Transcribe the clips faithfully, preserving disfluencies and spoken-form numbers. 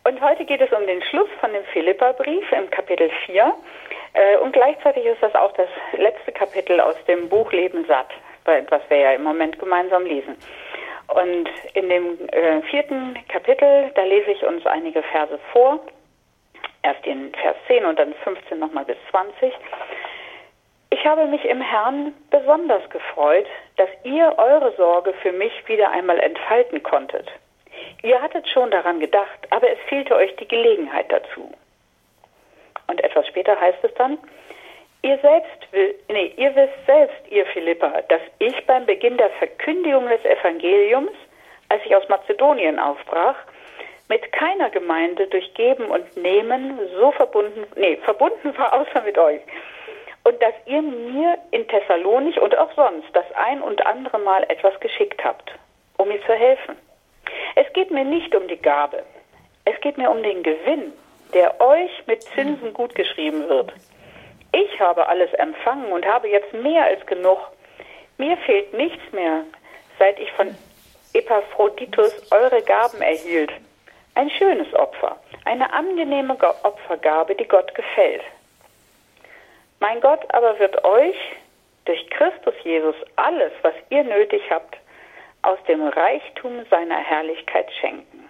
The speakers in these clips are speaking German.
Und heute geht es um den Schluss von dem Philipperbrief im Kapitel vier. Äh, und gleichzeitig ist das auch das letzte Kapitel aus dem Buch Leben satt, was wir ja im Moment gemeinsam lesen. Und in dem äh, vierten Kapitel, da lese ich uns einige Verse vor. Erst den Vers zehn und dann fünfzehn nochmal bis zwanzig. Ich habe mich im Herrn besonders gefreut, dass ihr eure Sorge für mich wieder einmal entfalten konntet. Ihr hattet schon daran gedacht, aber es fehlte euch die Gelegenheit dazu. Und etwas später heißt es dann, ihr selbst will, nee, ihr wisst selbst, ihr Philipper, dass ich beim Beginn der Verkündigung des Evangeliums, als ich aus Mazedonien aufbrach, mit keiner Gemeinde durch Geben und Nehmen so verbunden, nee, verbunden war außer mit euch. Und dass ihr mir in Thessalonich und auch sonst das ein und andere Mal etwas geschickt habt, um mir zu helfen. Es geht mir nicht um die Gabe, es geht mir um den Gewinn, der euch mit Zinsen gutgeschrieben wird. Ich habe alles empfangen und habe jetzt mehr als genug. Mir fehlt nichts mehr, seit ich von Epaphroditus eure Gaben erhielt. Ein schönes Opfer, eine angenehme Opfergabe, die Gott gefällt. Mein Gott aber wird euch durch Christus Jesus alles, was ihr nötig habt, aus dem Reichtum seiner Herrlichkeit schenken.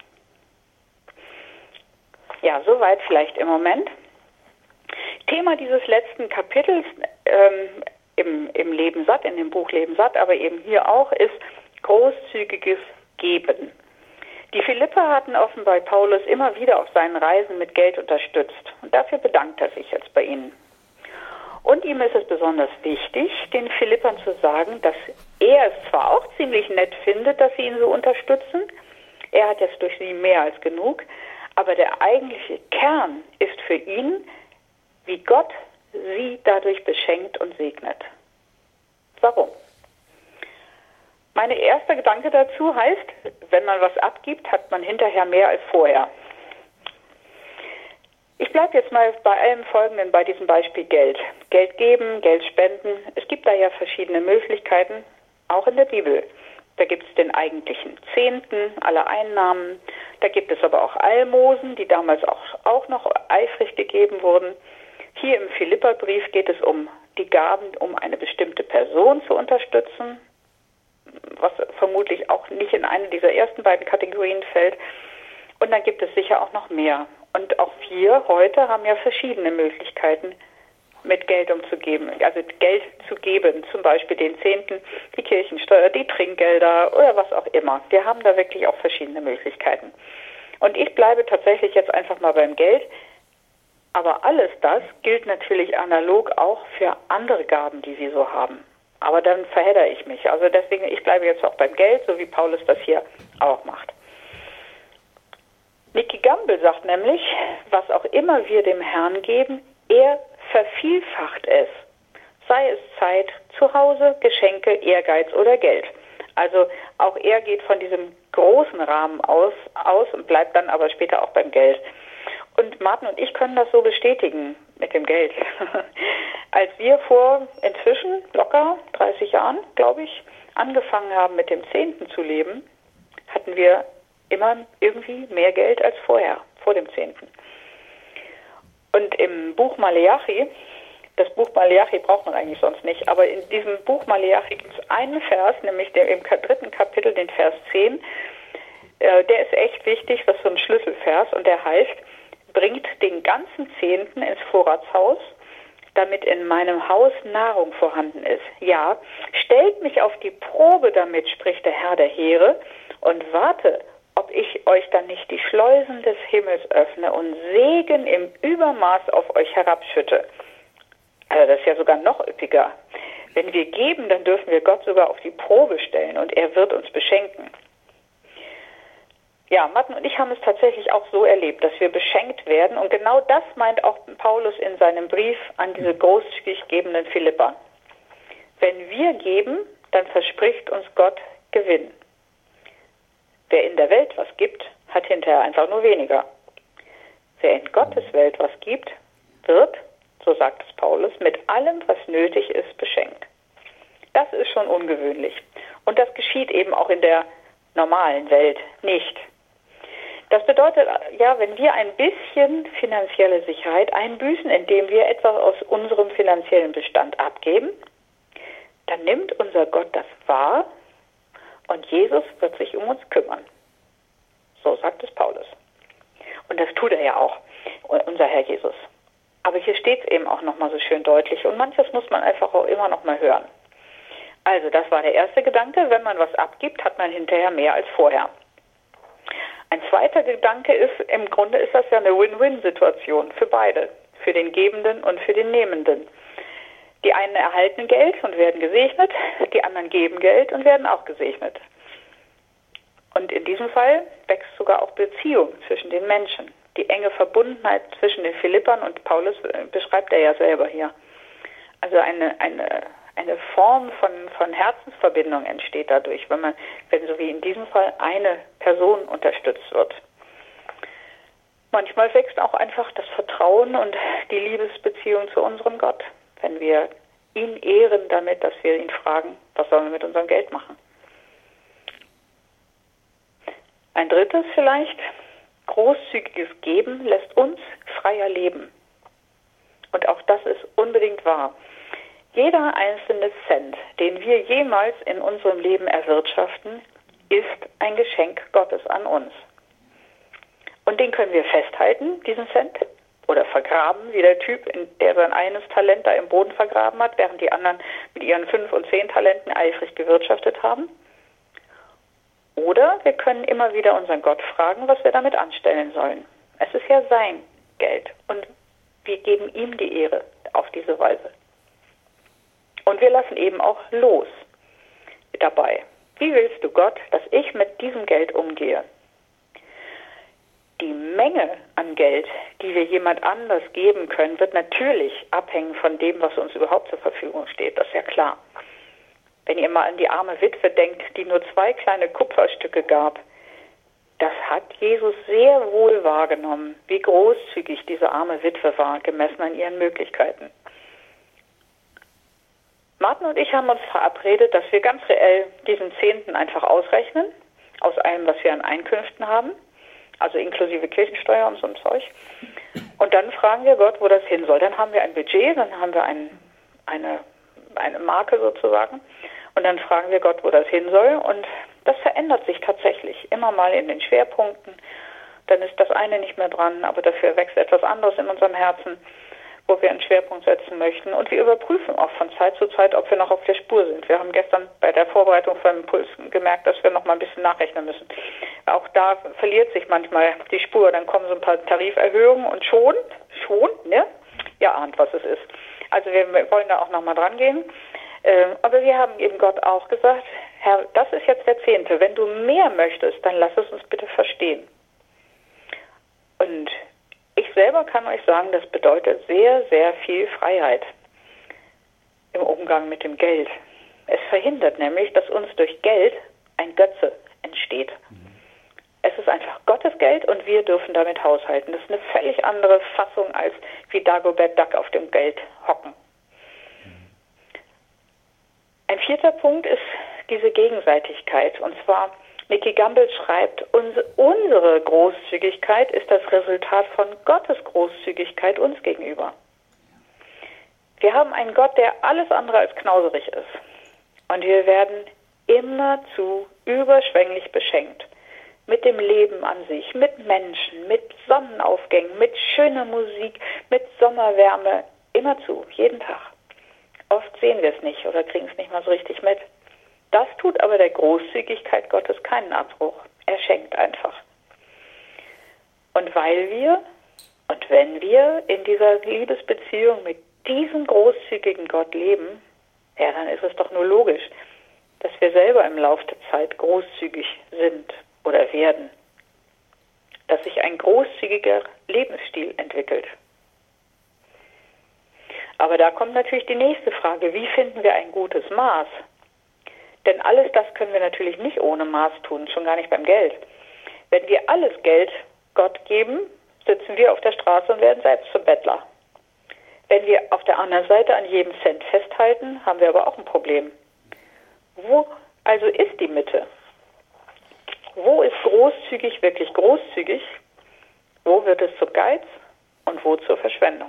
Ja, soweit vielleicht im Moment. Thema dieses letzten Kapitels ähm, im, im Leben satt, in dem Buch Leben satt, aber eben hier auch, ist großzügiges Geben. Die Philipper hatten offenbar Paulus immer wieder auf seinen Reisen mit Geld unterstützt. Und dafür bedankt er sich jetzt bei ihnen. Und ihm ist es besonders wichtig, den Philippern zu sagen, dass er es zwar auch ziemlich nett findet, dass sie ihn so unterstützen, er hat jetzt durch sie mehr als genug, aber der eigentliche Kern ist für ihn, wie Gott sie dadurch beschenkt und segnet. Warum? Mein erster Gedanke dazu heißt, wenn man was abgibt, hat man hinterher mehr als vorher. Ich bleibe jetzt mal bei allem Folgenden, bei diesem Beispiel Geld. Geld geben, Geld spenden. Es gibt da ja verschiedene Möglichkeiten, auch in der Bibel. Da gibt es den eigentlichen Zehnten aller Einnahmen. Da gibt es aber auch Almosen, die damals auch, auch noch eifrig gegeben wurden. Hier im Philipperbrief geht es um die Gaben, um eine bestimmte Person zu unterstützen, was vermutlich auch nicht in eine dieser ersten beiden Kategorien fällt. Und dann gibt es sicher auch noch mehr. Und auch wir heute haben ja verschiedene Möglichkeiten, mit Geld umzugeben, also Geld zu geben, zum Beispiel den Zehnten, die Kirchensteuer, die Trinkgelder oder was auch immer. Wir haben da wirklich auch verschiedene Möglichkeiten. Und ich bleibe tatsächlich jetzt einfach mal beim Geld. Aber alles das gilt natürlich analog auch für andere Gaben, die Sie so haben. Aber dann verhedder ich mich. Also deswegen, ich bleibe jetzt auch beim Geld, so wie Paulus das hier auch macht. Nicky Gamble sagt nämlich, was auch immer wir dem Herrn geben, er vervielfacht es. Sei es Zeit, zu Hause, Geschenke, Ehrgeiz oder Geld. Also auch er geht von diesem großen Rahmen aus, aus und bleibt dann aber später auch beim Geld. Und Martin und ich können das so bestätigen mit dem Geld. Als wir vor inzwischen locker dreißig Jahren, glaube ich, angefangen haben mit dem Zehnten zu leben, hatten wir immer irgendwie mehr Geld als vorher, vor dem Zehnten. Und im Buch Maleachi, das Buch Maleachi braucht man eigentlich sonst nicht, aber in diesem Buch Maleachi gibt es einen Vers, nämlich der im dritten Kapitel, den Vers zehn, äh, der ist echt wichtig, das ist so ein Schlüsselvers und der heißt, bringt den ganzen Zehnten ins Vorratshaus, damit in meinem Haus Nahrung vorhanden ist. Ja, stellt mich auf die Probe damit, spricht der Herr der Heere, und warte, ob ich euch dann nicht die Schleusen des Himmels öffne und Segen im Übermaß auf euch herabschütte. Also das ist ja sogar noch üppiger. Wenn wir geben, dann dürfen wir Gott sogar auf die Probe stellen und er wird uns beschenken. Ja, Martin und ich haben es tatsächlich auch so erlebt, dass wir beschenkt werden. Und genau das meint auch Paulus in seinem Brief an diese großzügig gebenden Philipper. Wenn wir geben, dann verspricht uns Gott Gewinn. Wer in der Welt was gibt, hat hinterher einfach nur weniger. Wer in Gottes Welt was gibt, wird, so sagt es Paulus, mit allem, was nötig ist, beschenkt. Das ist schon ungewöhnlich. Und das geschieht eben auch in der normalen Welt nicht. Das bedeutet, ja, wenn wir ein bisschen finanzielle Sicherheit einbüßen, indem wir etwas aus unserem finanziellen Bestand abgeben, dann nimmt unser Gott das wahr und Jesus wird sich um uns kümmern. So sagt es Paulus. Und das tut er ja auch, unser Herr Jesus. Aber hier steht es eben auch nochmal so schön deutlich und manches muss man einfach auch immer noch mal hören. Also das war der erste Gedanke, wenn man was abgibt, hat man hinterher mehr als vorher. Ein zweiter Gedanke ist, im Grunde ist das ja eine Win-Win-Situation für beide, für den Gebenden und für den Nehmenden. Die einen erhalten Geld und werden gesegnet, die anderen geben Geld und werden auch gesegnet. Und in diesem Fall wächst sogar auch Beziehung zwischen den Menschen. Die enge Verbundenheit zwischen den Philippern und Paulus beschreibt er ja selber hier. Also eine, eine, eine Form von, von Herzensverbindung entsteht dadurch, wenn man, wenn so wie in diesem Fall eine Person unterstützt wird. Manchmal wächst auch einfach das Vertrauen und die Liebesbeziehung zu unserem Gott, wenn wir ihn ehren damit, dass wir ihn fragen, was sollen wir mit unserem Geld machen. Ein drittes vielleicht, großzügiges Geben lässt uns freier leben. Und auch das ist unbedingt wahr. Jeder einzelne Cent, den wir jemals in unserem Leben erwirtschaften, ist ein Geschenk Gottes an uns. Und den können wir festhalten, diesen Cent, oder vergraben, wie der Typ, der sein eines Talent da im Boden vergraben hat, während die anderen mit ihren fünf und zehn Talenten eifrig gewirtschaftet haben. Oder wir können immer wieder unseren Gott fragen, was wir damit anstellen sollen. Es ist ja sein Geld und wir geben ihm die Ehre auf diese Weise. Und wir lassen eben auch los dabei. Wie willst du, Gott, dass ich mit diesem Geld umgehe? Die Menge an Geld, die wir jemand anders geben können, wird natürlich abhängen von dem, was uns überhaupt zur Verfügung steht. Das ist ja klar. Wenn ihr mal an die arme Witwe denkt, die nur zwei kleine Kupferstücke gab, das hat Jesus sehr wohl wahrgenommen, wie großzügig diese arme Witwe war, gemessen an ihren Möglichkeiten. Martin und ich haben uns verabredet, dass wir ganz reell diesen Zehnten einfach ausrechnen, aus allem, was wir an Einkünften haben, also inklusive Kirchensteuer und so ein Zeug. Und dann fragen wir Gott, wo das hin soll. Dann haben wir ein Budget, dann haben wir ein, eine, eine Marke sozusagen. Und dann fragen wir Gott, wo das hin soll. Und das verändert sich tatsächlich immer mal in den Schwerpunkten. Dann ist das eine nicht mehr dran, aber dafür wächst etwas anderes in unserem Herzen, wo wir einen Schwerpunkt setzen möchten. Und wir überprüfen auch von Zeit zu Zeit, ob wir noch auf der Spur sind. Wir haben gestern bei der Vorbereitung vom Impuls gemerkt, dass wir noch mal ein bisschen nachrechnen müssen. Auch da verliert sich manchmal die Spur. Dann kommen so ein paar Tariferhöhungen und schon, schon, ne? Ihr ahnt, was es ist. Also wir wollen da auch noch mal dran gehen. Aber wir haben eben Gott auch gesagt, Herr, das ist jetzt der Zehnte. Wenn du mehr möchtest, dann lass es uns bitte verstehen. Und ich selber kann euch sagen, das bedeutet sehr, sehr viel Freiheit im Umgang mit dem Geld. Es verhindert nämlich, dass uns durch Geld ein Götze entsteht. Es ist einfach Gottes Geld und wir dürfen damit haushalten. Das ist eine völlig andere Fassung, als wie Dagobert Duck auf dem Geld hocken. Ein vierter Punkt ist diese Gegenseitigkeit. Und zwar, Nicky Gamble schreibt, unsere Großzügigkeit ist das Resultat von Gottes Großzügigkeit uns gegenüber. Wir haben einen Gott, der alles andere als knauserig ist. Und wir werden immerzu überschwänglich beschenkt. Mit dem Leben an sich, mit Menschen, mit Sonnenaufgängen, mit schöner Musik, mit Sommerwärme, immerzu, jeden Tag. Oft sehen wir es nicht oder kriegen es nicht mal so richtig mit. Das tut aber der Großzügigkeit Gottes keinen Abbruch. Er schenkt einfach. Und weil wir und wenn wir in dieser Liebesbeziehung mit diesem großzügigen Gott leben, ja, dann ist es doch nur logisch, dass wir selber im Laufe der Zeit großzügig sind oder werden. Dass sich ein großzügiger Lebensstil entwickelt. Aber da kommt natürlich die nächste Frage, wie finden wir ein gutes Maß? Denn alles das können wir natürlich nicht ohne Maß tun, schon gar nicht beim Geld. Wenn wir alles Geld Gott geben, sitzen wir auf der Straße und werden selbst zum Bettler. Wenn wir auf der anderen Seite an jedem Cent festhalten, haben wir aber auch ein Problem. Wo also ist die Mitte? Wo ist großzügig wirklich großzügig? Wo wird es zum Geiz und wo zur Verschwendung?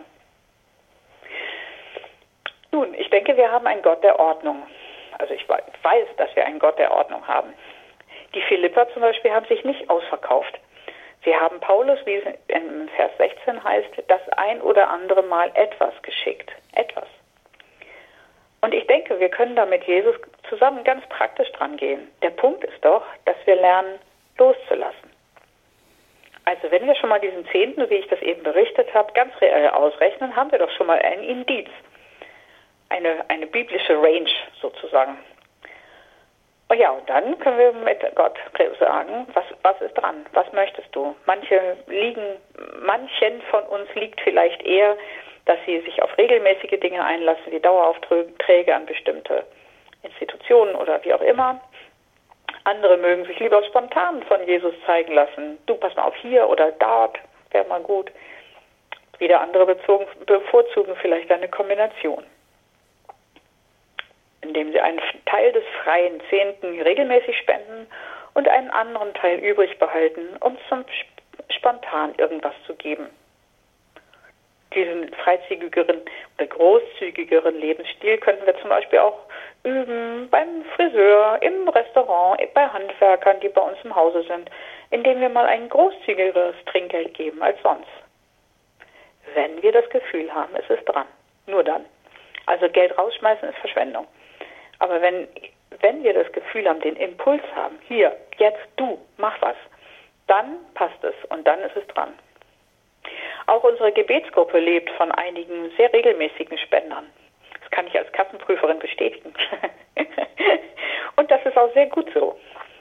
Nun, ich denke, wir haben einen Gott der Ordnung. Also ich weiß, dass wir einen Gott der Ordnung haben. Die Philipper zum Beispiel haben sich nicht ausverkauft. Sie haben Paulus, wie es in Vers sechzehn heißt, das ein oder andere Mal etwas geschickt. Etwas. Und ich denke, wir können da mit Jesus zusammen ganz praktisch dran gehen. Der Punkt ist doch, dass wir lernen, loszulassen. Also wenn wir schon mal diesen Zehnten, wie ich das eben berichtet habe, ganz reell ausrechnen, haben wir doch schon mal ein Indiz. Eine, eine biblische Range sozusagen. Und ja, und dann können wir mit Gott sagen, was, was ist dran? Was möchtest du? Manche liegen, manchen von uns liegt vielleicht eher, dass sie sich auf regelmäßige Dinge einlassen, wie Daueraufträge an bestimmte Institutionen oder wie auch immer. Andere mögen sich lieber spontan von Jesus zeigen lassen. Du, pass mal auf, hier oder dort, wäre mal gut. Wieder andere bezogen, bevorzugen vielleicht eine Kombination, indem sie einen Teil des freien Zehnten regelmäßig spenden und einen anderen Teil übrig behalten, um zum spontan irgendwas zu geben. Diesen freizügigeren oder großzügigeren Lebensstil könnten wir zum Beispiel auch üben beim Friseur, im Restaurant, bei Handwerkern, die bei uns im Hause sind, indem wir mal ein großzügigeres Trinkgeld geben als sonst. Wenn wir das Gefühl haben, es ist dran. Nur dann. Also Geld rausschmeißen ist Verschwendung. Aber wenn, wenn wir das Gefühl haben, den Impuls haben, hier, jetzt du, mach was, dann passt es und dann ist es dran. Auch unsere Gebetsgruppe lebt von einigen sehr regelmäßigen Spendern. Das kann ich als Kassenprüferin bestätigen. Und das ist auch sehr gut so.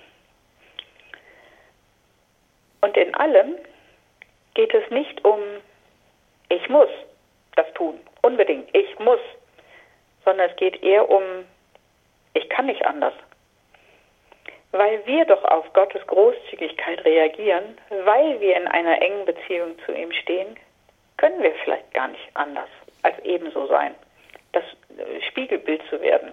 Und in allem geht es nicht um, ich muss das tun, unbedingt, ich muss, sondern es geht eher um, ich kann nicht anders. Weil wir doch auf Gottes Großzügigkeit reagieren, weil wir in einer engen Beziehung zu ihm stehen, können wir vielleicht gar nicht anders als ebenso sein, das Spiegelbild zu werden.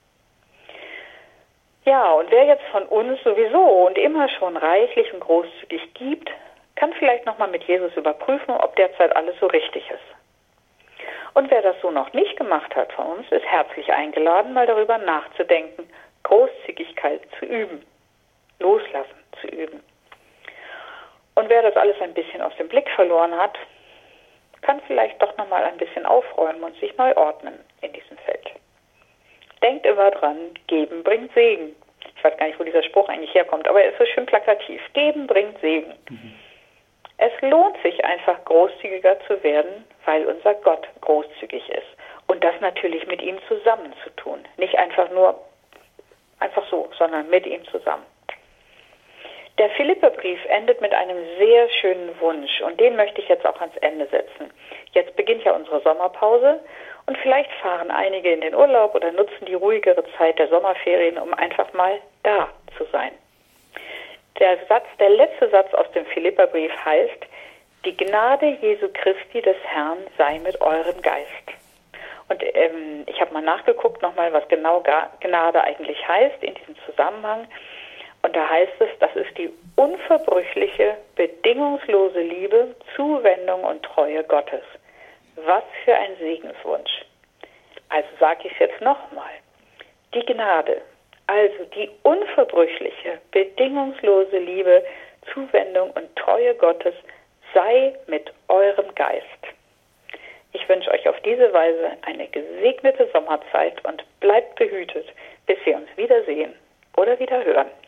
Ja, und wer jetzt von uns sowieso und immer schon reichlich und großzügig gibt, kann vielleicht nochmal mit Jesus überprüfen, ob derzeit alles so richtig ist. Und wer das so noch nicht gemacht hat von uns, ist herzlich eingeladen, mal darüber nachzudenken, Großzügigkeit zu üben, loslassen zu üben. Und wer das alles ein bisschen aus dem Blick verloren hat, kann vielleicht doch nochmal ein bisschen aufräumen und sich neu ordnen in diesem Feld. Denkt immer dran, geben bringt Segen. Ich weiß gar nicht, wo dieser Spruch eigentlich herkommt, aber er ist so schön plakativ. Geben bringt Segen. Mhm. Es lohnt sich einfach großzügiger zu werden, weil unser Gott großzügig ist. Und das natürlich mit ihm zusammen zu tun. Nicht einfach nur, einfach so, sondern mit ihm zusammen. Der Philipperbrief endet mit einem sehr schönen Wunsch und den möchte ich jetzt auch ans Ende setzen. Jetzt beginnt ja unsere Sommerpause und vielleicht fahren einige in den Urlaub oder nutzen die ruhigere Zeit der Sommerferien, um einfach mal da zu sein. Der Satz, der letzte Satz aus dem Philipperbrief heißt, die Gnade Jesu Christi des Herrn sei mit eurem Geist. Und ähm, ich habe mal nachgeguckt nochmal, was genau Gnade eigentlich heißt in diesem Zusammenhang. Und da heißt es, das ist die unverbrüchliche, bedingungslose Liebe, Zuwendung und Treue Gottes. Was für ein Segenswunsch. Also sage ich es jetzt nochmal. Die Gnade, also die unverbrüchliche, bedingungslose Liebe, Zuwendung und Treue Gottes sei mit eurem Geist. Ich wünsche euch auf diese Weise eine gesegnete Sommerzeit und bleibt behütet, bis wir uns wiedersehen oder wieder hören.